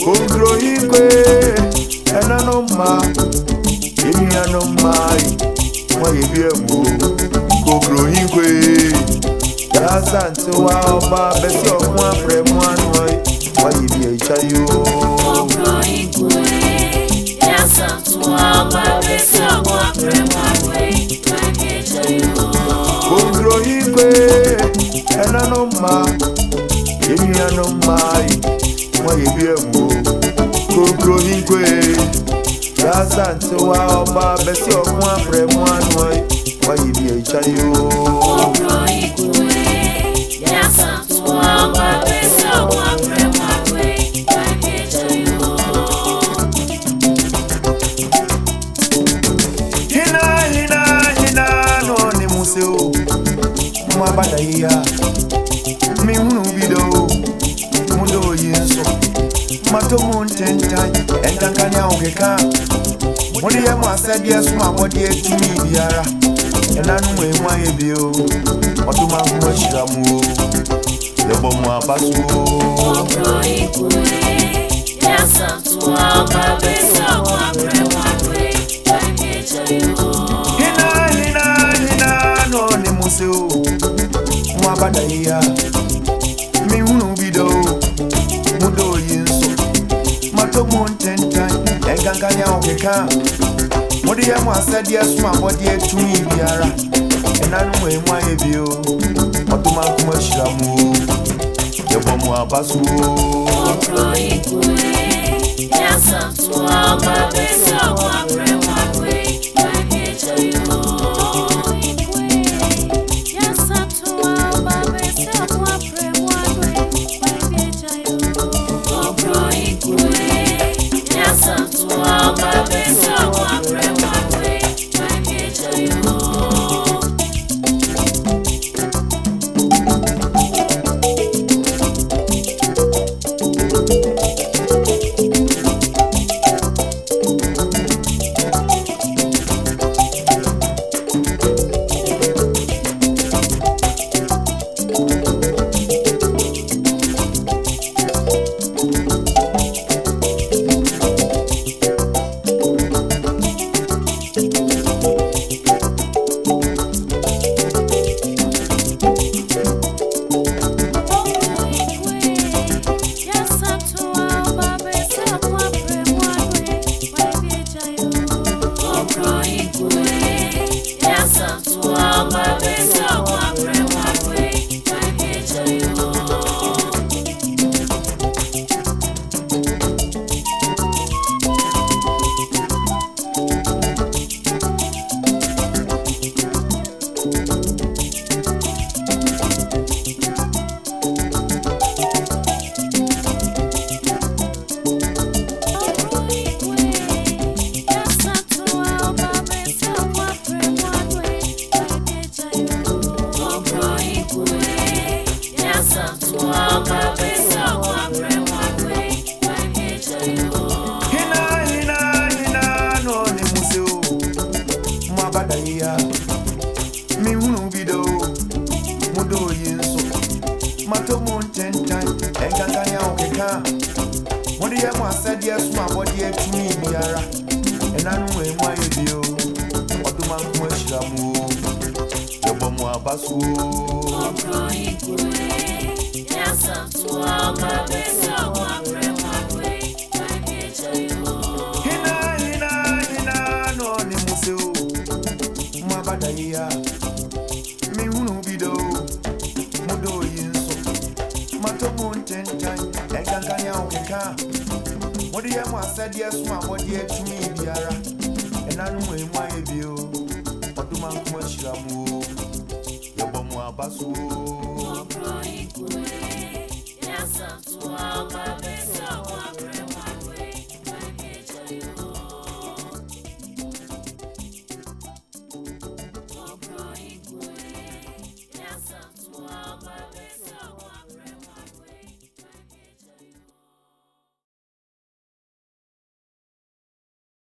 Ogrohigwe enanoma emianomai moyebiemu Ogrohigwe yasantewa oba besi okun apremu anoi moyebiechayo Ogrohigwe yasantewa oba besi okun apremu anoi moyebiechayo Ogrohigwe enanoma emianomai moyebiemu Ogrohigwe yasantewa oba besi okun apremu anoi moyebiechayo Ogrohigwe yasantewa oba besi okun apremu anoi moyebiechayo Hina no ni museo Mwabadaya mi hunu bido mundo yeso matomo ntenta enkankanya okeka mudi ya mwasadi yesu amodi etumi biara enanu enwa ebio otuma kuma shiramu yebo mu abaso Ogrohigwe yasantewa oba besi okun apremu anoi moyebiechayo Hina no ni museo Mwabadaya mi hunu bido mundo yeso matomo ntenta enkankanya okeka mudi ya mwasadi yesu amodi etumi biara enanu enwa ebio otuma kuma shiramu yebo mu abaso Ogrohigwe yasantewa oba besi okun apremu anoi moyebiechayo Ogrohigwe yasantewa oba besi okun apremu anoi moyebiechayo mi hunu bido mundo yeso matomo ntenta enkankanya okeka mudi ya mwasadi yesu amodi etumi biara enanu enwa ebio otuma kuma shiramu yebo mu abaso Ogrohigwe yasantewa oba besi okun apremu anoi moyebiechayo Hina no ni museo Mwabadaya mi hunu bido mundo yeso matomo ntenta enkankanya okeka mudi ya mwasadi yesu amodi etumi biara enanu enwa ebio otuma kuma shiramu yebo mu abaso Ogrohigwe yasantewa oba